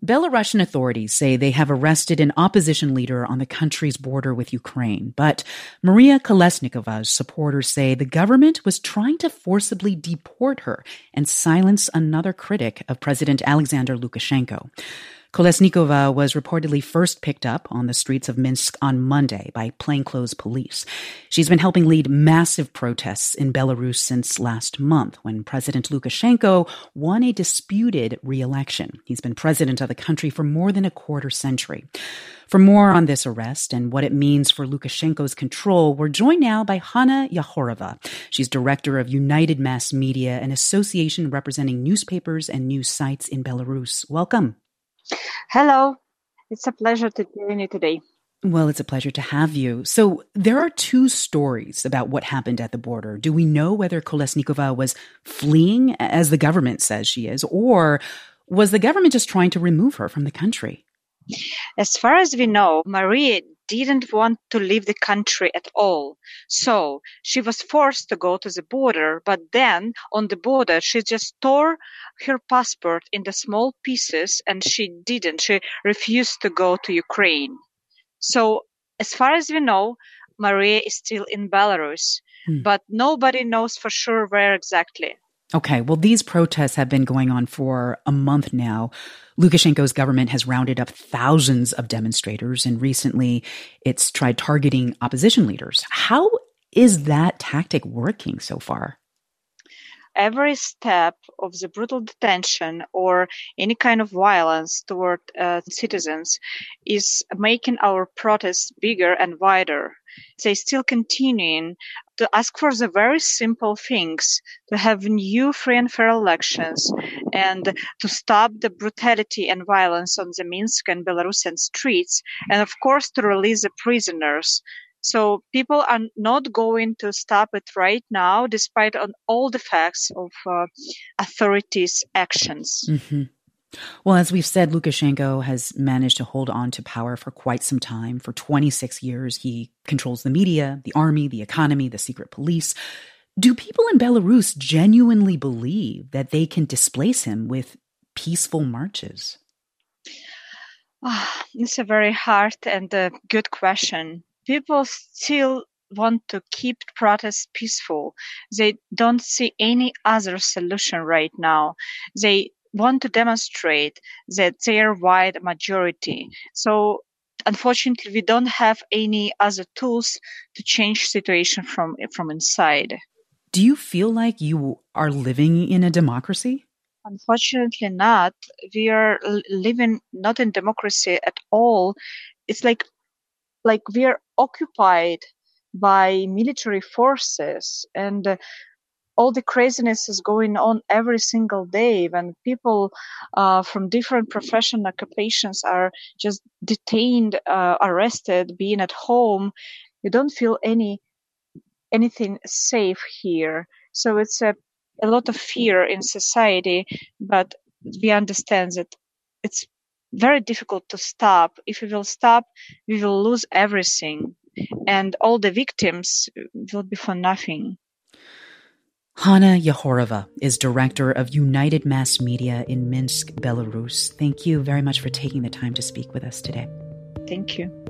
Belarusian authorities say they have arrested an opposition leader on the country's border with Ukraine. But Maria Kolesnikova's supporters say the government was trying to forcibly deport her and silence another critic of President Alexander Lukashenko. Kolesnikova was reportedly first picked up on the streets of Minsk on Monday by plainclothes police. She's been helping lead massive protests in Belarus since last month when President Lukashenko won a disputed re-election. He's been president of the country for more than a quarter century. For more on this arrest and what it means for Lukashenko's control, we're joined now by Hanna Yahorova. She's director of United Mass Media, an association representing newspapers and news sites in Belarus. Welcome. Hello. It's a pleasure to join you today. Well, it's a pleasure to have you. So there are two stories about what happened at the border. Do we know whether Kolesnikova was fleeing, as the government says she is, or was the government just trying to remove her from the country? As far as we know, Maria didn't want to leave the country at all. So she was forced to go to the border, but then on the border, she just tore her passport into small pieces and she refused to go to Ukraine. So as far as we know, Maria is still in Belarus, but nobody knows for sure where exactly. Okay, well, these protests have been going on for a month now. Lukashenko's government has rounded up thousands of demonstrators, and recently it's tried targeting opposition leaders. How is that tactic working so far? Every step of the brutal detention or any kind of violence toward citizens is making our protests bigger and wider. They still continuing to ask for the very simple things, to have new free and fair elections and to stop the brutality and violence on the Minsk and Belarusian streets, and of course to release the prisoners. So people are not going to stop it right now, despite on all the facts of authorities' actions. Mm-hmm. Well, as we've said, Lukashenko has managed to hold on to power for quite some time. For 26 years, he controls the media, the army, the economy, the secret police. Do people in Belarus genuinely believe that they can displace him with peaceful marches? It's a very hard and good question. People still want to keep protests peaceful. They don't see any other solution right now. They want to demonstrate that they are wide majority. So unfortunately, we don't have any other tools to change situation from inside. Do you feel like you are living in a democracy? Unfortunately not. We are living not in democracy at all. It's like we are occupied by military forces, and all the craziness is going on every single day when people from different professional occupations are just detained, arrested, being at home. You don't feel anything safe here. So it's a lot of fear in society, but we understand that it's very difficult to stop. If we will stop, we will lose everything, and all the victims will be for nothing. Hanna Yahorova is director of United Mass Media in Minsk, Belarus. Thank you very much for taking the time to speak with us today. Thank you.